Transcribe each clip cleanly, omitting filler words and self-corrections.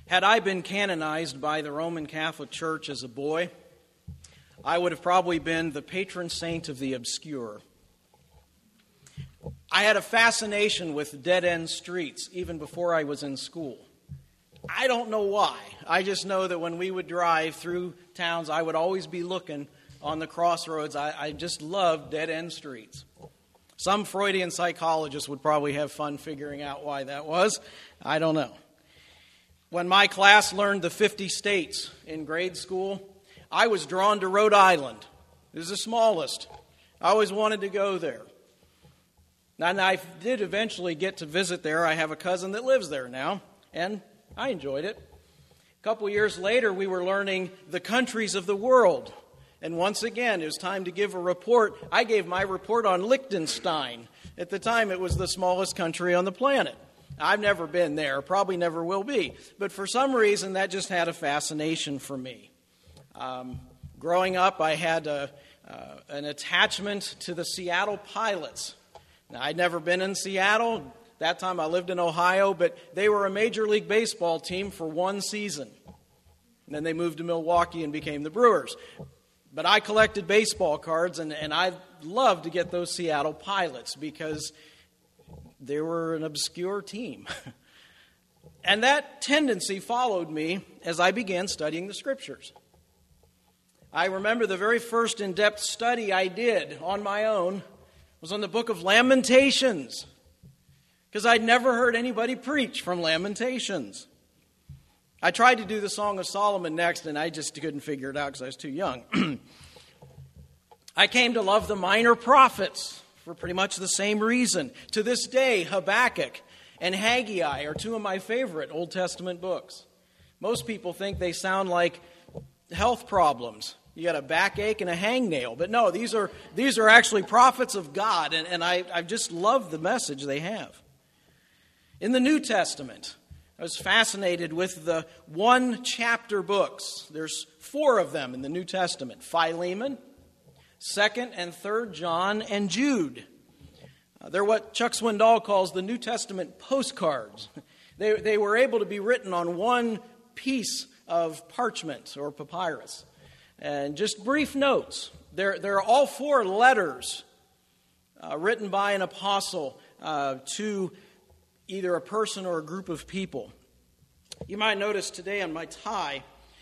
Had I been canonized by the Roman Catholic Church as a boy, I would have probably been the patron saint of the obscure. I had a fascination with dead-end streets even before I was in school. I don't know why. I just know that when we would drive through towns, I would always be looking on the crossroads. I just loved dead-end streets. Some Freudian psychologist would probably have fun figuring out why that was. I don't know. When my class learned the 50 states in grade school, I was drawn to Rhode Island. It was the smallest. I always wanted to go there. And I did eventually get to visit there. I have a cousin that lives there now, and I enjoyed it. A couple years later, we were learning the countries of the world. And once again, it was time to give a report. I gave my report on Liechtenstein. At the time, it was the smallest country on the planet. I've never been there, probably never will be. But for some reason, that just had a fascination for me. Growing up, I had an attachment to the Seattle Pilots. Now, I'd never been in Seattle. That time I lived in Ohio, but they were a Major League Baseball team for one season. And then they moved to Milwaukee and became the Brewers. But I collected baseball cards, and I loved to get those Seattle Pilots because they were an obscure team. And that tendency followed me as I began studying the Scriptures. I remember the very first in-depth study I did on my own was on the book of Lamentations, because I'd never heard anybody preach from Lamentations. I tried to do the Song of Solomon next, and I just couldn't figure it out because I was too young. I came to love the minor prophets for pretty much the same reason. To this day, Habakkuk and Haggai are two of my favorite Old Testament books. Most people think they sound like health problems. You got a backache and a hangnail. But no, these are actually prophets of God, and I just love the message they have. In the New Testament, I was fascinated with the one-chapter books. There's 4 of them in the New Testament: Philemon, 2nd and 3rd John, and Jude. They're what Chuck Swindoll calls the New Testament postcards. They were able to be written on one piece of parchment or papyrus. And just brief notes. They're all 4 letters written by an apostle to either a person or a group of people. You might notice today on my tie,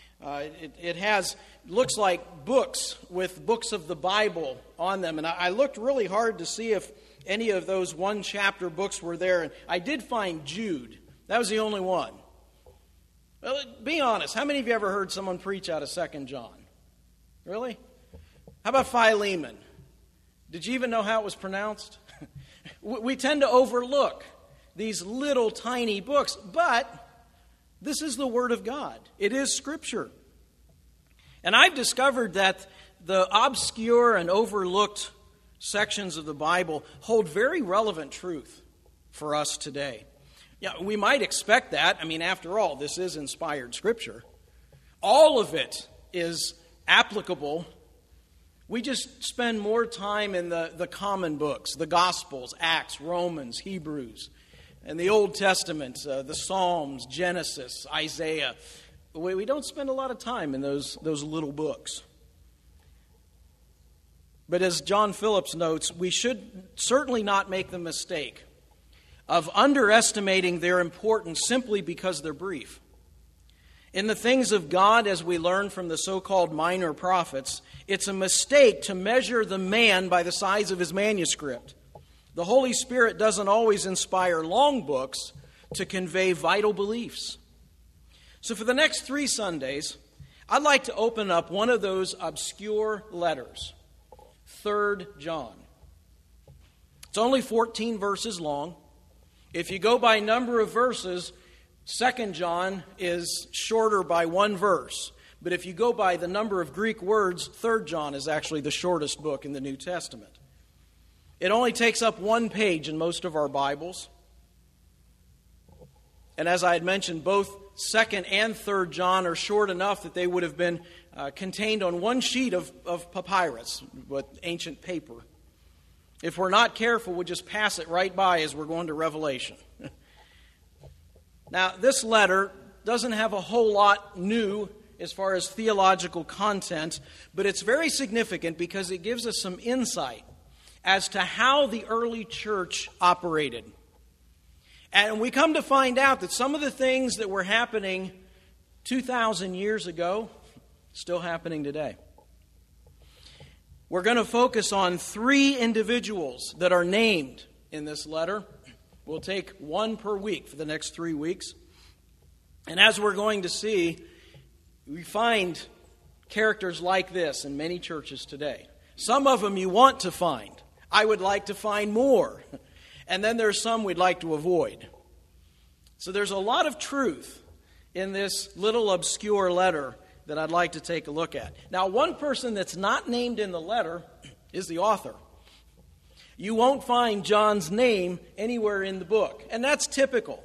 it looks like books with books of the Bible on them. And I looked really hard to see if any of those one-chapter books were there. And I did find Jude. That was the only one. Well, be honest. How many of you ever heard someone preach out of 2nd John? Really? How about Philemon? Did you even know how it was pronounced? We tend to overlook these little tiny books, but this is the Word of God. It is Scripture. And I've discovered that the obscure and overlooked sections of the Bible hold very relevant truth for us today. Yeah, we might expect that. I mean, after all, this is inspired Scripture. All of it is applicable. We just spend more time in the common books, the Gospels, Acts, Romans, Hebrews, and the Old Testament, the Psalms, Genesis, Isaiah. We don't spend a lot of time in those little books. But as John Phillips notes, we should certainly not make the mistake of underestimating their importance simply because they're brief. In the things of God, as we learn from the so-called minor prophets, it's a mistake to measure the man by the size of his manuscript. The Holy Spirit doesn't always inspire long books to convey vital beliefs. So for the next 3 Sundays, I'd like to open up one of those obscure letters, 3rd John. It's only 14 verses long. If you go by number of verses, 2nd John is shorter by 1 verse. But if you go by the number of Greek words, 3rd John is actually the shortest book in the New Testament. It only takes up 1 page in most of our Bibles. And as I had mentioned, both 2nd and 3rd John are short enough that they would have been contained on 1 sheet of papyrus, with ancient paper. If we're not careful, we'll just pass it right by as we're going to Revelation. Now, this letter doesn't have a whole lot new as far as theological content, but it's very significant because it gives us some insight as to how the early church operated. And we come to find out that some of the things that were happening 2,000 years ago, still happening today. We're going to focus on 3 individuals that are named in this letter. We'll take one per week for the next 3 weeks. And as we're going to see, we find characters like this in many churches today. Some of them you want to find. I would like to find more. And then there's some we'd like to avoid. So there's a lot of truth in this little obscure letter that I'd like to take a look at. Now, one person that's not named in the letter is the author. You won't find John's name anywhere in the book, and that's typical.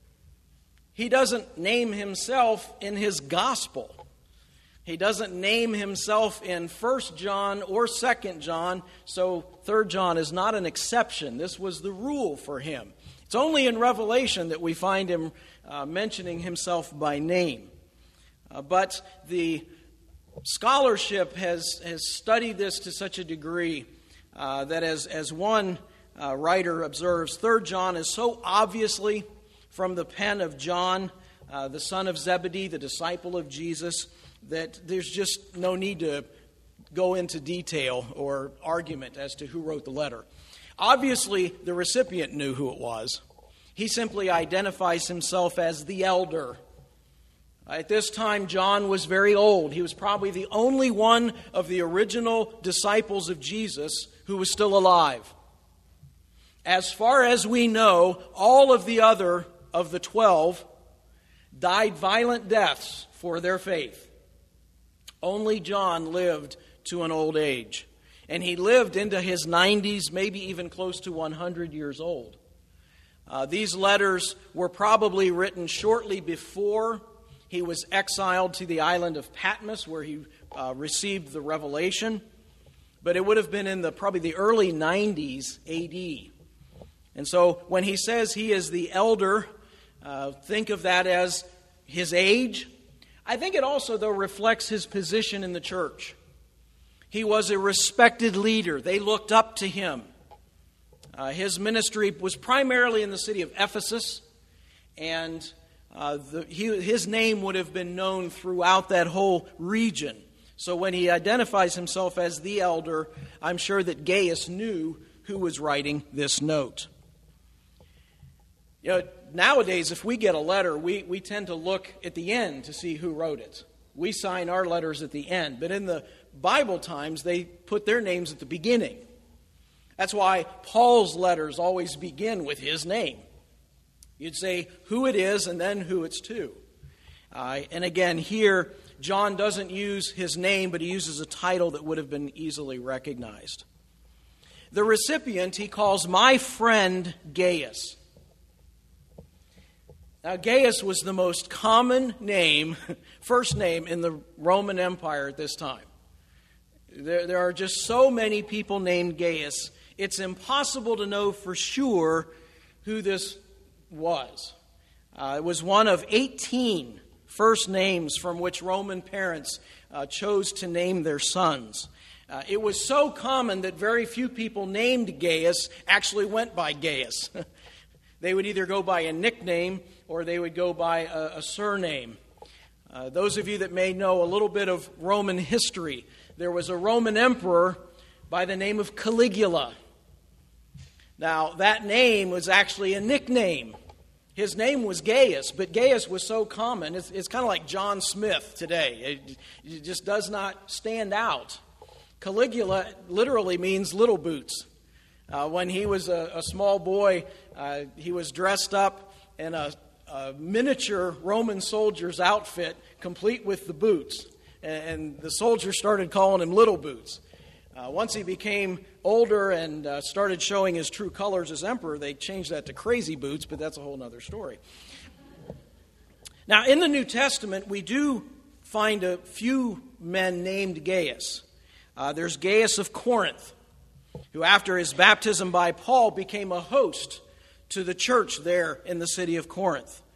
He doesn't name himself in his gospel. He doesn't name himself in 1 John or 2 John, so 3 John is not an exception. This was the rule for him. It's only in Revelation that we find him mentioning himself by name. But the scholarship has studied this to such a degree that as one writer observes, 3 John is so obviously from the pen of John, the son of Zebedee, the disciple of Jesus, that there's just no need to go into detail or argument as to who wrote the letter. Obviously, the recipient knew who it was. He simply identifies himself as the elder. At this time, John was very old. He was probably the only one of the original disciples of Jesus who was still alive. As far as we know, all of the other of the 12 died violent deaths for their faith. Only John lived to an old age. And he lived into his 90s, maybe even close to 100 years old. These letters were probably written shortly before he was exiled to the island of Patmos, where he received the revelation. But it would have been in probably the early 90s A.D. And so when he says he is the elder, think of that as his age. I think it also, though, reflects his position in the church. He was a respected leader. They looked up to him. His ministry was primarily in the city of Ephesus, and his name would have been known throughout that whole region. So when he identifies himself as the elder, I'm sure that Gaius knew who was writing this note. You know, nowadays, if we get a letter, we tend to look at the end to see who wrote it. We sign our letters at the end. But in the Bible times, they put their names at the beginning. That's why Paul's letters always begin with his name. You'd say who it is and then who it's to. And again, here, John doesn't use his name, but he uses a title that would have been easily recognized. The recipient he calls my friend Gaius. Now, Gaius was the most common name, first name in the Roman Empire at this time. There are just so many people named Gaius, it's impossible to know for sure who this was. It was one of 18 first names from which Roman parents chose to name their sons. It was so common that very few people named Gaius actually went by Gaius. They would either go by a nickname or they would go by a surname. Those of you that may know a little bit of Roman history, there was a Roman emperor by the name of Caligula. Now, that name was actually a nickname. His name was Gaius, but Gaius was so common, it's kind of like John Smith today. It just does not stand out. Caligula literally means little boots. When he was a small boy, he was dressed up in a miniature Roman soldier's outfit, complete with the boots. And the soldiers started calling him Little Boots. Once he became older and started showing his true colors as emperor, they changed that to Crazy Boots, but that's a whole other story. Now, in the New Testament, we do find a few men named Gaius. There's Gaius of Corinth, who after his baptism by Paul became a host to the church there in the city of Corinth.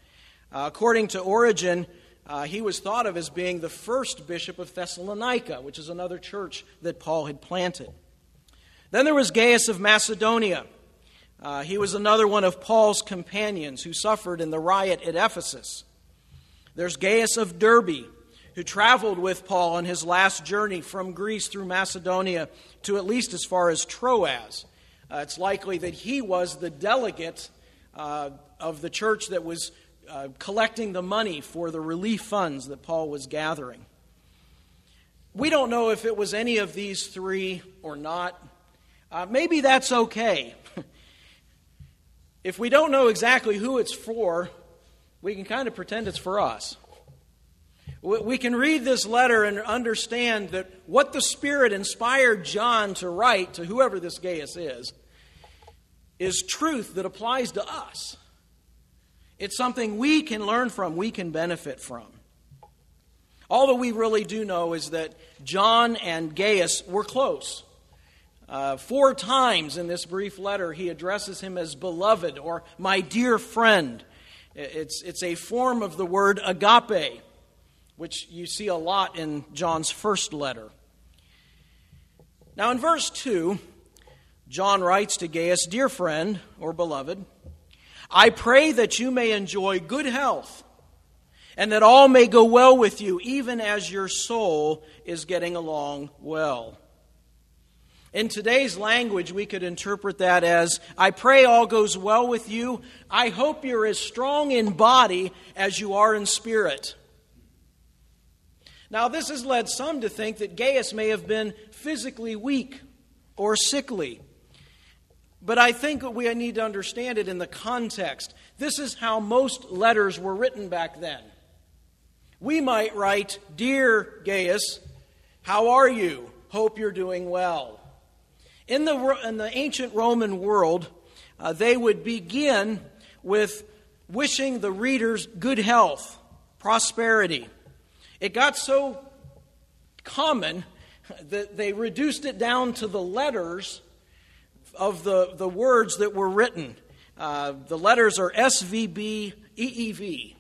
According to Origen, he was thought of as being the first bishop of Thessalonica, which is another church that Paul had planted. Then there was Gaius of Macedonia. He was another one of Paul's companions who suffered in the riot at Ephesus. There's Gaius of Derbe, who traveled with Paul on his last journey from Greece through Macedonia to at least as far as Troas. It's likely that he was the delegate of the church that was collecting the money for the relief funds that Paul was gathering. We don't know if it was any of these three or not. Maybe that's okay. If we don't know exactly who it's for, we can kind of pretend it's for us. We can read this letter and understand that what the Spirit inspired John to write to whoever this Gaius is truth that applies to us. It's something we can learn from, we can benefit from. All that we really do know is that John and Gaius were close. 4 times in this brief letter, he addresses him as beloved or my dear friend. It's a form of the word agape, which you see a lot in John's first letter. Now in verse 2, John writes to Gaius, dear friend or beloved, I pray that you may enjoy good health and that all may go well with you, even as your soul is getting along well. In today's language, we could interpret that as, I pray all goes well with you. I hope you're as strong in body as you are in spirit. Now, this has led some to think that Gaius may have been physically weak or sickly. But I think we need to understand it in the context. This is how most letters were written back then. We might write, dear Gaius, how are you? Hope you're doing well. In the ancient Roman world, they would begin with wishing the readers good health, prosperity. It got so common that they reduced it down to the letters of the words that were written. The letters are SVB, EEV.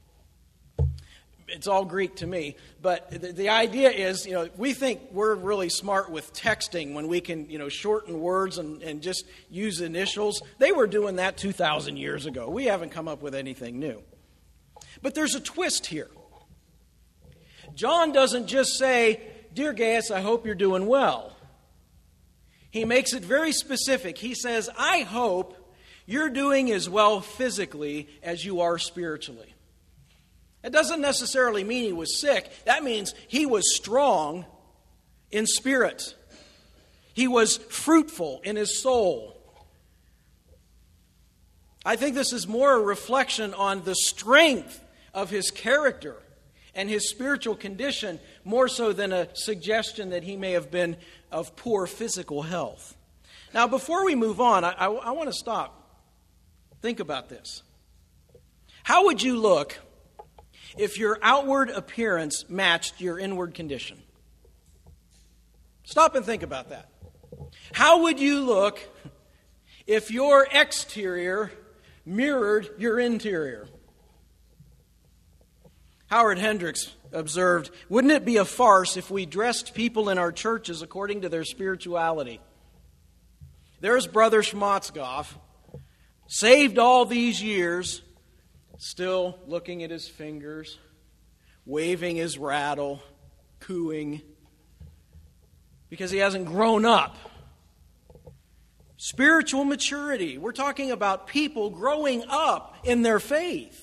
It's all Greek to me, but the idea is, we think we're really smart with texting when we can, shorten words and just use initials. They were doing that 2,000 years ago. We haven't come up with anything new. But there's a twist here. John doesn't just say, dear Gaius, I hope you're doing well. He makes it very specific. He says, I hope you're doing as well physically as you are spiritually. It doesn't necessarily mean he was sick. That means he was strong in spirit. He was fruitful in his soul. I think this is more a reflection on the strength of his character and his spiritual condition, more so than a suggestion that he may have been of poor physical health. Now, before we move on, I want to stop. Think about this. How would you look if your outward appearance matched your inward condition? Stop and think about that. How would you look if your exterior mirrored your interior? Howard Hendricks observed, wouldn't it be a farce if we dressed people in our churches according to their spirituality? There's Brother Schmotzgoff, saved all these years, still looking at his fingers, waving his rattle, cooing, because he hasn't grown up. Spiritual maturity. We're talking about people growing up in their faith.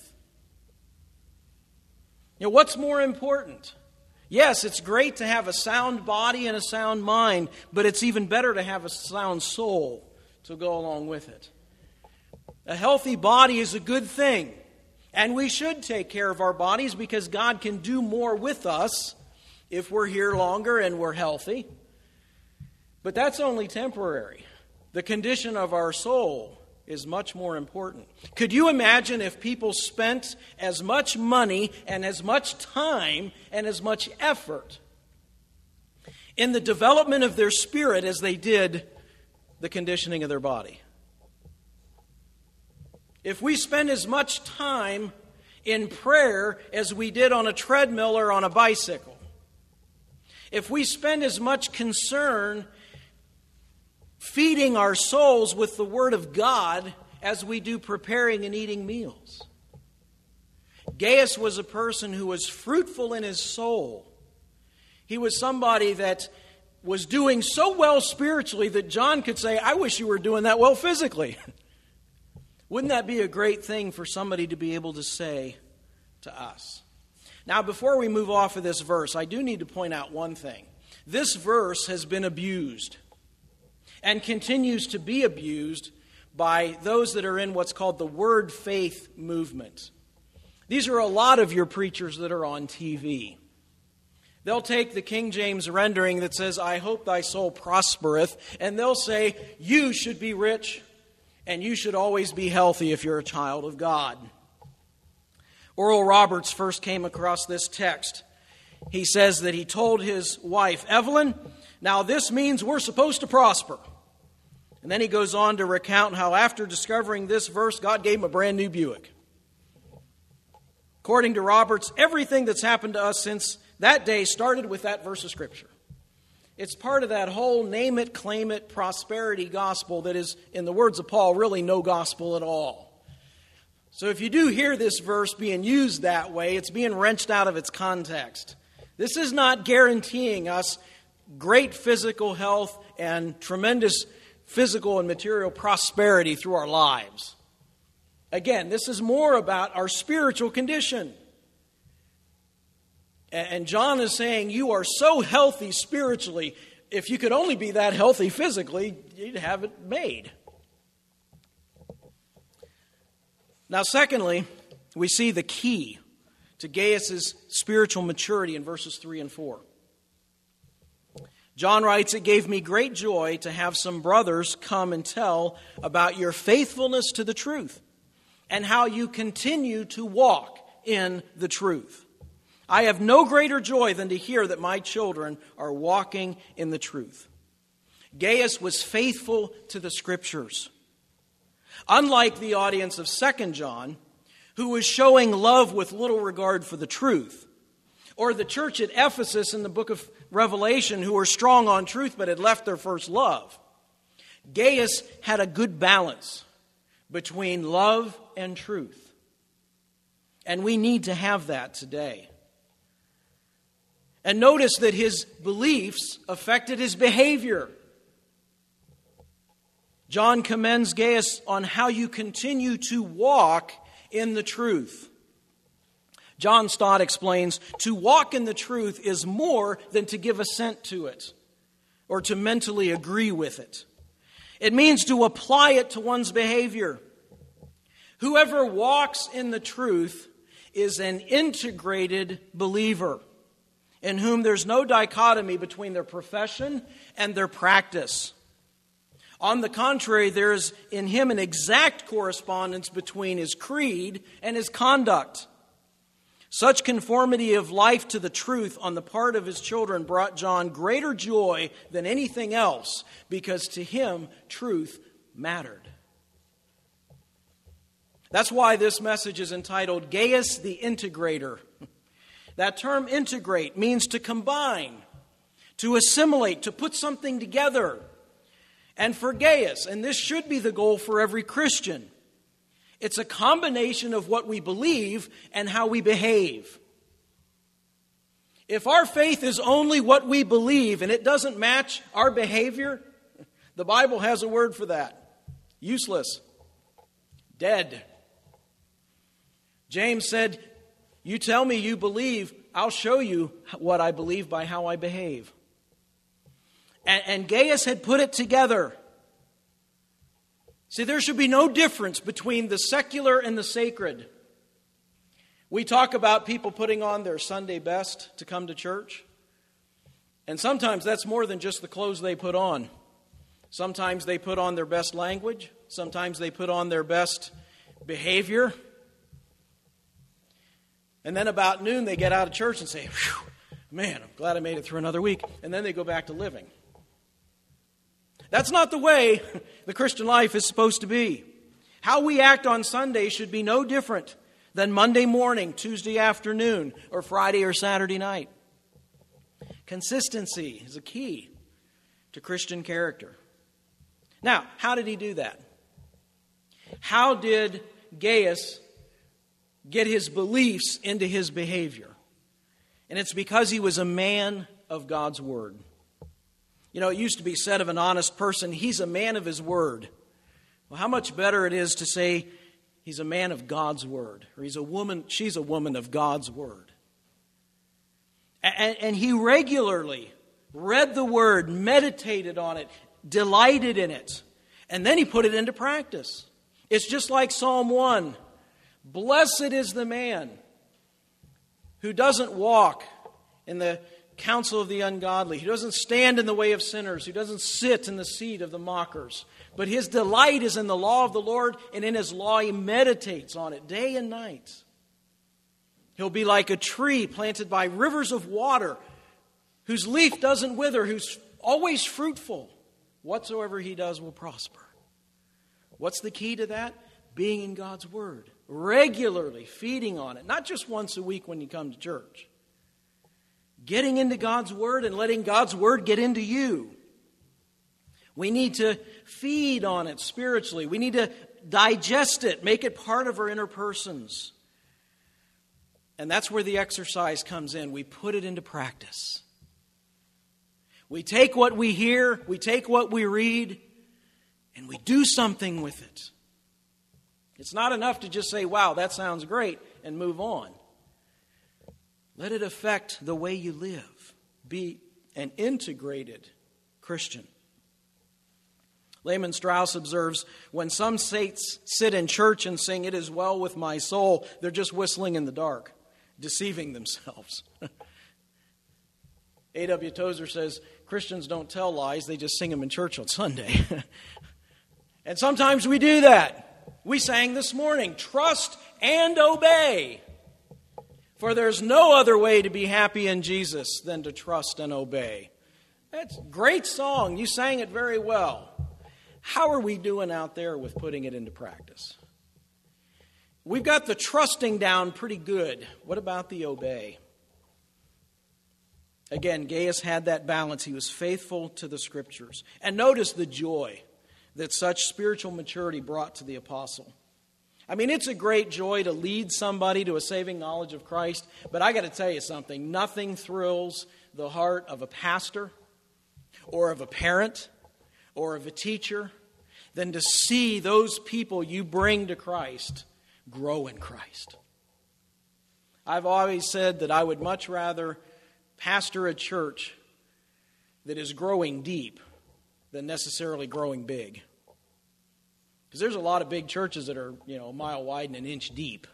What's more important? Yes, it's great to have a sound body and a sound mind, but it's even better to have a sound soul to go along with it. A healthy body is a good thing, and we should take care of our bodies because God can do more with us if we're here longer and we're healthy. But that's only temporary. The condition of our soul is much more important. Could you imagine if people spent as much money and as much time and as much effort in the development of their spirit as they did the conditioning of their body? If we spend as much time in prayer as we did on a treadmill or on a bicycle. If we spend as much concern feeding our souls with the Word of God as we do preparing and eating meals. Gaius was a person who was fruitful in his soul. He was somebody that was doing so well spiritually that John could say, I wish you were doing that well physically. Wouldn't that be a great thing for somebody to be able to say to us? Now, before we move off of this verse, I do need to point out one thing. This verse has been abused and continues to be abused by those that are in what's called the Word Faith movement. These are a lot of your preachers that are on TV. They'll take the King James rendering that says, I hope thy soul prospereth, and they'll say, you should be rich, and you should always be healthy if you're a child of God. Oral Roberts first came across this text. He says that he told his wife, Evelyn, now this means we're supposed to prosper. And then he goes on to recount how after discovering this verse, God gave him a brand new Buick. According to Roberts, everything that's happened to us since that day started with that verse of Scripture. It's part of that whole name it, claim it, prosperity gospel that is, in the words of Paul, really no gospel at all. So if you do hear this verse being used that way, it's being wrenched out of its context. This is not guaranteeing us great physical health and tremendous physical and material prosperity through our lives. Again, this is more about our spiritual condition. And John is saying you are so healthy spiritually, if you could only be that healthy physically, you'd have it made. Now, secondly, we see the key to Gaius' spiritual maturity in verses 3 and 4. John writes, it gave me great joy to have some brothers come and tell about your faithfulness to the truth and how you continue to walk in the truth. I have no greater joy than to hear that my children are walking in the truth. Gaius was faithful to the Scriptures. Unlike the audience of 2 John, who was showing love with little regard for the truth, or the church at Ephesus in the book of Revelation who were strong on truth but had left their first love, Gaius had a good balance between love and truth. And we need to have that today. And notice that his beliefs affected his behavior. John commends Gaius on how you continue to walk in the truth. John Stott explains, to walk in the truth is more than to give assent to it or to mentally agree with it. It means to apply it to one's behavior. Whoever walks in the truth is an integrated believer in whom there's no dichotomy between their profession and their practice. On the contrary, there is in him an exact correspondence between his creed and his conduct. Such conformity of life to the truth on the part of his children brought John greater joy than anything else, because to him, truth mattered. That's why this message is entitled Gaius the Integrator. That term integrate means to combine, to assimilate, to put something together. And for Gaius, and this should be the goal for every Christian, it's a combination of what we believe and how we behave. If our faith is only what we believe and it doesn't match our behavior, the Bible has a word for that. Useless. Dead. James said, you tell me you believe, I'll show you what I believe by how I behave. And Gaius had put it together. See, there should be no difference between the secular and the sacred. We talk about people putting on their Sunday best to come to church. And sometimes that's more than just the clothes they put on. Sometimes they put on their best language. Sometimes they put on their best behavior. And then about noon they get out of church and say, man, I'm glad I made it through another week. And then they go back to living. That's not the way the Christian life is supposed to be. How we act on Sunday should be no different than Monday morning, Tuesday afternoon, or Friday or Saturday night. Consistency is a key to Christian character. Now, how did he do that? How did Gaius get his beliefs into his behavior? And it's because he was a man of God's Word. You know, it used to be said of an honest person, he's a man of his word. Well, how much better it is to say he's a man of God's Word, or she's a woman of God's Word. And he regularly read the Word, meditated on it, delighted in it, and then he put it into practice. It's just like Psalm 1. Blessed is the man who doesn't walk in the counsel of the ungodly, who doesn't stand in the way of sinners, who doesn't sit in the seat of the mockers. But his delight is in the law of the Lord, and in his law he meditates on it day and night. He'll be like a tree planted by rivers of water, whose leaf doesn't wither, who's always fruitful. Whatsoever he does will prosper. What's the key to that? Being in God's Word. Regularly feeding on it. Not just once a week when you come to church. Getting into God's Word and letting God's Word get into you. We need to feed on it spiritually. We need to digest it, make it part of our inner persons. And that's where the exercise comes in. We put it into practice. We take what we hear, we take what we read, and we do something with it. It's not enough to just say, wow, that sounds great, and move on. Let it affect the way you live. Be an integrated Christian. Lehman Strauss observes, when some saints sit in church and sing, "It is well with my soul," they're just whistling in the dark, deceiving themselves. A.W. Tozer says, Christians don't tell lies, they just sing them in church on Sunday. And sometimes we do that. We sang this morning, "Trust and obey. For there's no other way to be happy in Jesus than to trust and obey." That's a great song. You sang it very well. How are we doing out there with putting it into practice? We've got the trusting down pretty good. What about the obey? Again, Gaius had that balance. He was faithful to the Scriptures. And notice the joy that such spiritual maturity brought to the apostle. I mean, it's a great joy to lead somebody to a saving knowledge of Christ, but I got to tell you something. Nothing thrills the heart of a pastor or of a parent or of a teacher than to see those people you bring to Christ grow in Christ. I've always said that I would much rather pastor a church that is growing deep than necessarily growing big. Because there's a lot of big churches that are, a mile wide and an inch deep.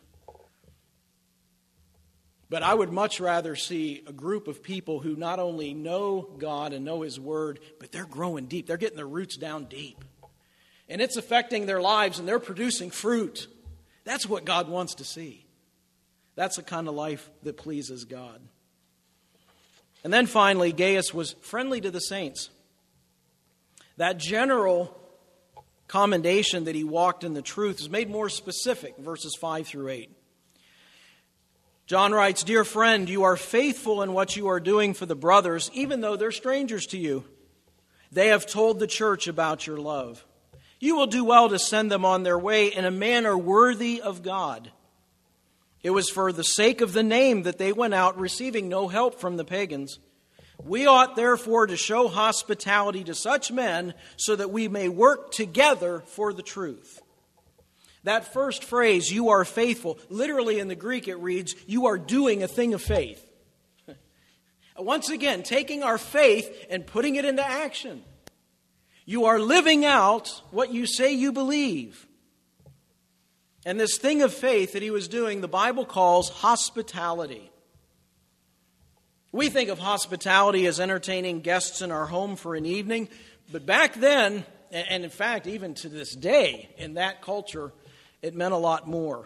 But I would much rather see a group of people who not only know God and know His Word, but they're growing deep. They're getting their roots down deep. And it's affecting their lives and they're producing fruit. That's what God wants to see. That's the kind of life that pleases God. And then finally, Gaius was friendly to the saints. That general commendation that he walked in the truth is made more specific, verses 5 through 8. John writes, "Dear friend, you are faithful in what you are doing for the brothers, even though they're strangers to you. They have told the church about your love. You will do well to send them on their way in a manner worthy of God. It was for the sake of the name that they went out, receiving no help from the pagans. We ought therefore to show hospitality to such men so that we may work together for the truth." That first phrase, "you are faithful," literally in the Greek it reads, "you are doing a thing of faith." Once again, taking our faith and putting it into action. You are living out what you say you believe. And this thing of faith that he was doing, the Bible calls hospitality. We think of hospitality as entertaining guests in our home for an evening. But back then, and in fact, even to this day, in that culture, it meant a lot more.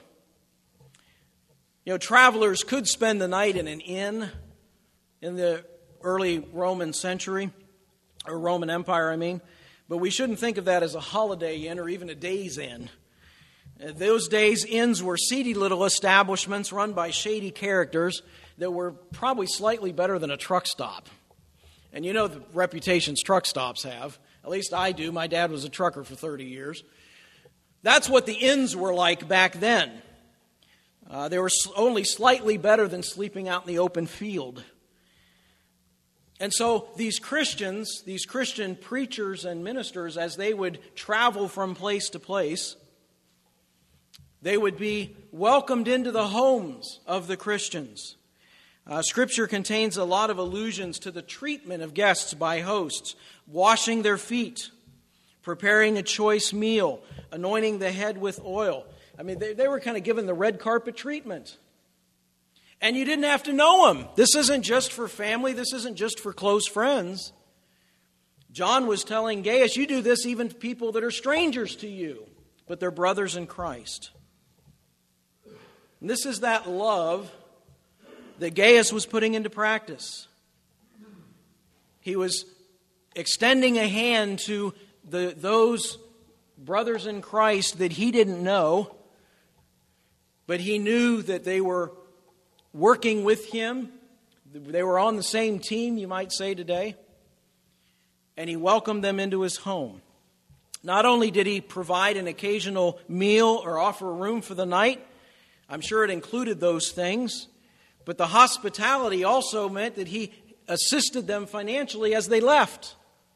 Travelers could spend the night in an inn in the early Roman century, or Roman Empire, but we shouldn't think of that as a holiday inn or even a day's inn. In those days, inns were seedy little establishments run by shady characters that were probably slightly better than a truck stop. And you know the reputations truck stops have. At least I do. My dad was a trucker for 30 years. That's what the inns were like back then. They were only slightly better than sleeping out in the open field. And so these Christians, these Christian preachers and ministers, as they would travel from place to place, they would be welcomed into the homes of the Christians. Scripture contains a lot of allusions to the treatment of guests by hosts, washing their feet, preparing a choice meal, anointing the head with oil. I mean, they were kind of given the red carpet treatment. And you didn't have to know them. This isn't just for family. This isn't just for close friends. John was telling Gaius, you do this even to people that are strangers to you, but they're brothers in Christ. And this is that love that Gaius was putting into practice. He was extending a hand to those brothers in Christ that he didn't know, but he knew that they were working with him. They were on the same team, you might say today. And he welcomed them into his home. Not only did he provide an occasional meal or offer a room for the night, I'm sure it included those things, but the hospitality also meant that he assisted them financially as they left.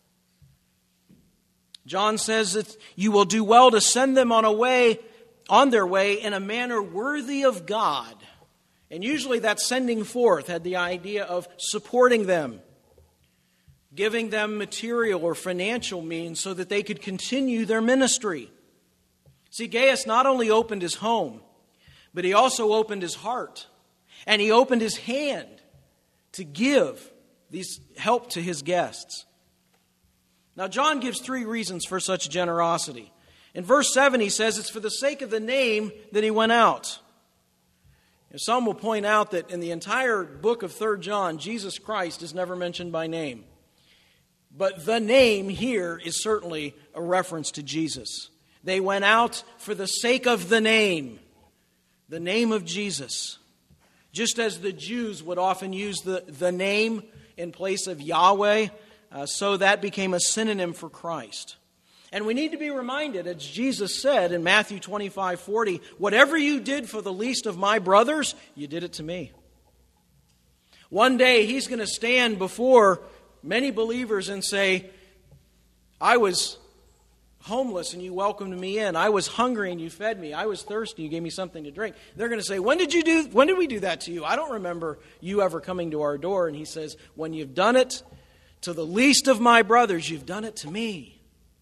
John says that you will do well to send them on their way in a manner worthy of God. And usually that sending forth had the idea of supporting them, giving them material or financial means so that they could continue their ministry. See, Gaius not only opened his home, but he also opened his heart. And he opened his hand to give these help to his guests. Now, John gives 3 reasons for such generosity. In verse 7, he says it's for the sake of the name that he went out. Some will point out that in the entire book of 3 John, Jesus Christ is never mentioned by name. But the name here is certainly a reference to Jesus. They went out for the sake of the name of Jesus. Just as the Jews would often use the name in place of Yahweh, so that became a synonym for Christ. And we need to be reminded, as Jesus said in Matthew 25:40, whatever you did for the least of my brothers, you did it to me. One day he's going to stand before many believers and say, I was homeless and you welcomed me in. I was hungry and you fed me. I was thirsty, you gave me something to drink. They're going to say, when did we do that to you? I don't remember you ever coming to our door. And he says, when you've done it to the least of my brothers, you've done it to me.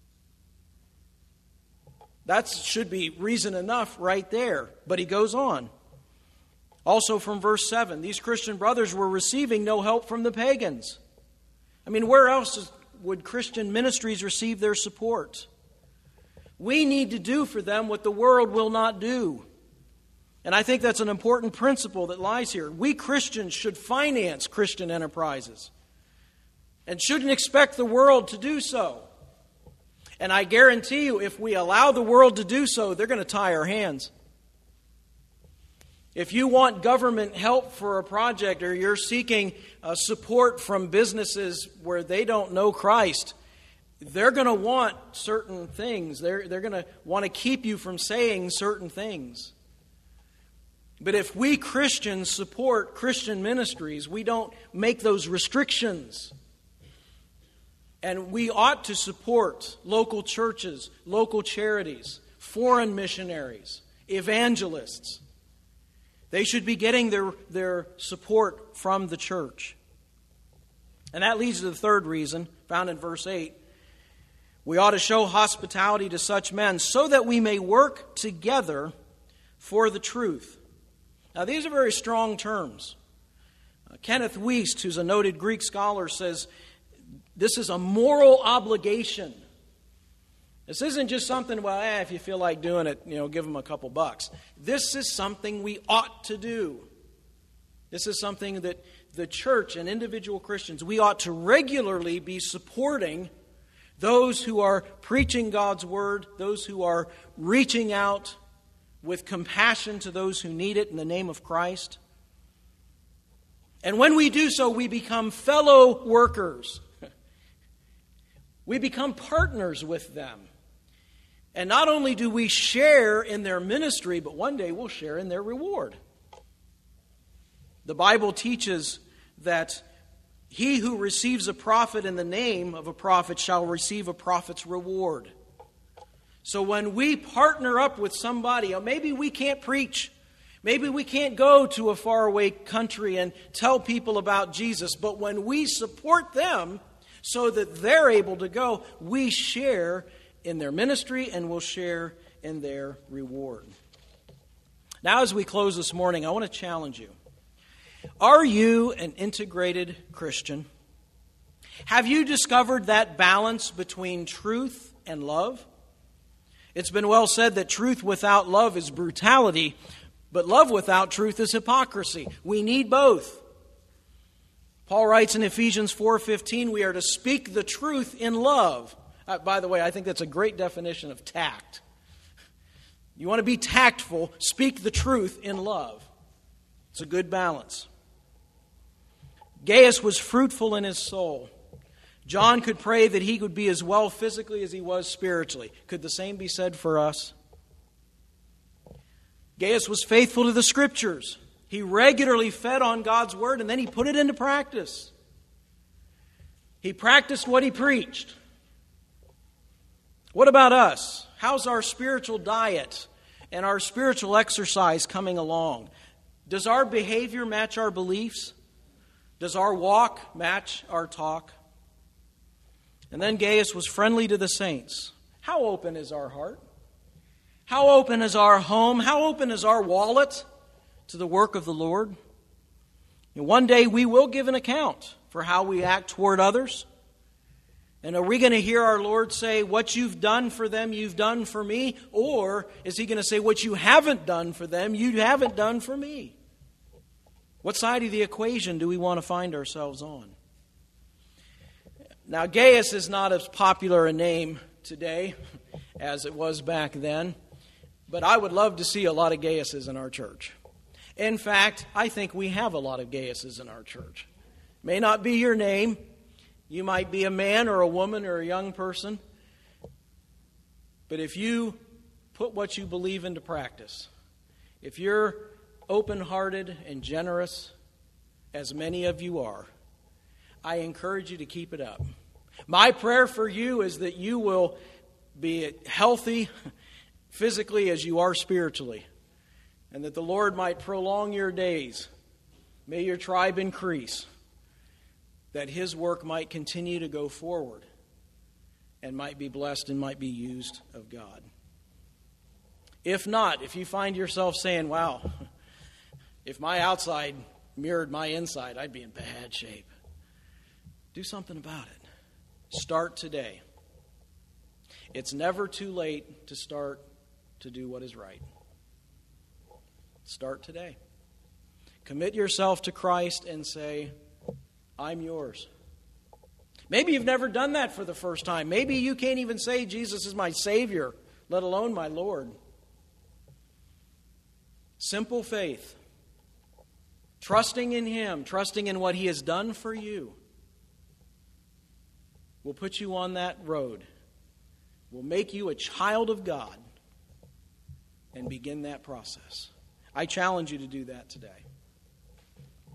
That should be reason enough right there. But he goes on. Also from verse 7, these Christian brothers were receiving no help from the pagans. I mean, where else would Christian ministries receive their support? We need to do for them what the world will not do. And I think that's an important principle that lies here. We Christians should finance Christian enterprises and shouldn't expect the world to do so. And I guarantee you, if we allow the world to do so, they're going to tie our hands. If you want government help for a project or you're seeking support from businesses where they don't know Christ, they're going to want certain things. They're going to want to keep you from saying certain things. But if we Christians support Christian ministries, we don't make those restrictions. And we ought to support local churches, local charities, foreign missionaries, evangelists. They should be getting their support from the church. And that leads to the 3rd reason, found in verse 8. We ought to show hospitality to such men so that we may work together for the truth. Now, these are very strong terms. Kenneth Wuest, who's a noted Greek scholar, says this is a moral obligation. This isn't just something, well, if you feel like doing it, give them a couple bucks. This is something we ought to do. This is something that the church and individual Christians, we ought to regularly be supporting those who are preaching God's word, those who are reaching out with compassion to those who need it in the name of Christ. And when we do so, we become fellow workers. We become partners with them. And not only do we share in their ministry, but one day we'll share in their reward. The Bible teaches that he who receives a prophet in the name of a prophet shall receive a prophet's reward. So when we partner up with somebody, or maybe we can't preach, maybe we can't go to a faraway country and tell people about Jesus, but when we support them so that they're able to go, we share in their ministry and we'll share in their reward. Now, as we close this morning, I want to challenge you. Are you an integrated Christian? Have you discovered that balance between truth and love? It's been well said that truth without love is brutality, but love without truth is hypocrisy. We need both. Paul writes in Ephesians 4:15, we are to speak the truth in love. By the way, I think that's a great definition of tact. You want to be tactful, speak the truth in love. It's a good balance. Gaius was fruitful in his soul. John could pray that he could be as well physically as he was spiritually. Could the same be said for us? Gaius was faithful to the Scriptures. He regularly fed on God's Word and then he put it into practice. He practiced what he preached. What about us? How's our spiritual diet and our spiritual exercise coming along? Does our behavior match our beliefs? Does our walk match our talk? And then Gaius was friendly to the saints. How open is our heart? How open is our home? How open is our wallet to the work of the Lord? And one day we will give an account for how we act toward others. And are we going to hear our Lord say, what you've done for them, you've done for me? Or is he going to say, what you haven't done for them, you haven't done for me? What side of the equation do we want to find ourselves on? Now, Gaius is not as popular a name today as it was back then, but I would love to see a lot of Gaiuses in our church. In fact, I think we have a lot of Gaiuses in our church. May not be your name. You might be a man or a woman or a young person. But if you put what you believe into practice, if you're open-hearted and generous, as many of you are, I encourage you to keep it up. My prayer for you is that you will be healthy physically as you are spiritually, and that the Lord might prolong your days. May your tribe increase, that his work might continue to go forward and might be blessed and might be used of God. If not, if you find yourself saying, wow, if my outside mirrored my inside, I'd be in bad shape, do something about it. Start today. It's never too late to start to do what is right. Start today. Commit yourself to Christ and say, I'm yours. Maybe you've never done that for the first time. Maybe you can't even say Jesus is my Savior, let alone my Lord. Simple faith. Trusting in him, trusting in what he has done for you, will put you on that road, will make you a child of God, and begin that process. I challenge you to do that today.